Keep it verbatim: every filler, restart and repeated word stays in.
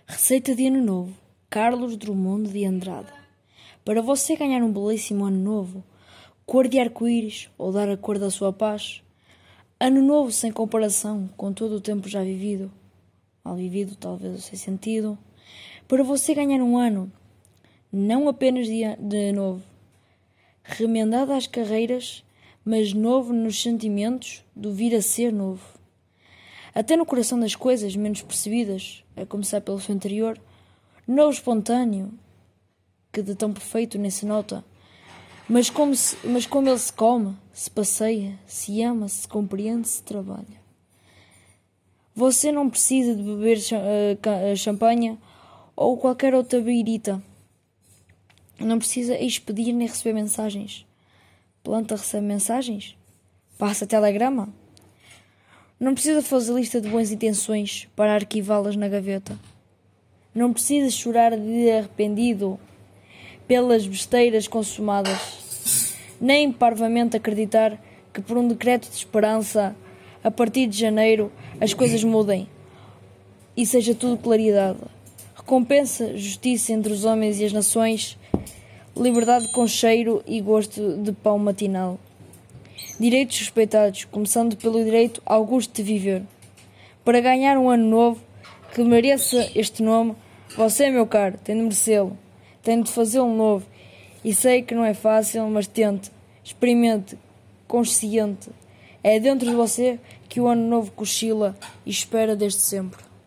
Receita de Ano Novo, Carlos Drummond de Andrade. Para você ganhar um belíssimo Ano Novo, cor de arco-íris ou dar a cor da sua paz, Ano Novo sem comparação com todo o tempo já vivido, mal vivido talvez sem sentido, para você ganhar um ano, não apenas de, de novo, remendado às carreiras, mas novo nos sentimentos do vir a ser novo. Até no coração das coisas menos percebidas, a começar pelo seu interior, novo espontâneo, que de tão perfeito nem se nota, mas como, se, mas como ele se come, se passeia, se ama, se compreende, se trabalha. Você não precisa de beber champanhe ou qualquer outra beirita. Não precisa expedir nem receber mensagens. Planta recebe mensagens? Passa telegrama? Não precisa fazer lista de boas intenções para arquivá-las na gaveta. Não precisa chorar de arrependido pelas besteiras consumadas, nem parvamente acreditar que por um decreto de esperança, a partir de janeiro, as coisas mudem e seja tudo claridade. Recompensa, justiça entre os homens e as nações, liberdade com cheiro e gosto de pão matinal. Direitos respeitados, começando pelo direito augusto de viver. Para ganhar um ano novo que mereça este nome, você, meu caro, tem de merecê-lo, tem de fazê-lo novo. E sei que não é fácil, mas tente, experimente, consciente. É dentro de você que o ano novo cochila e espera desde sempre.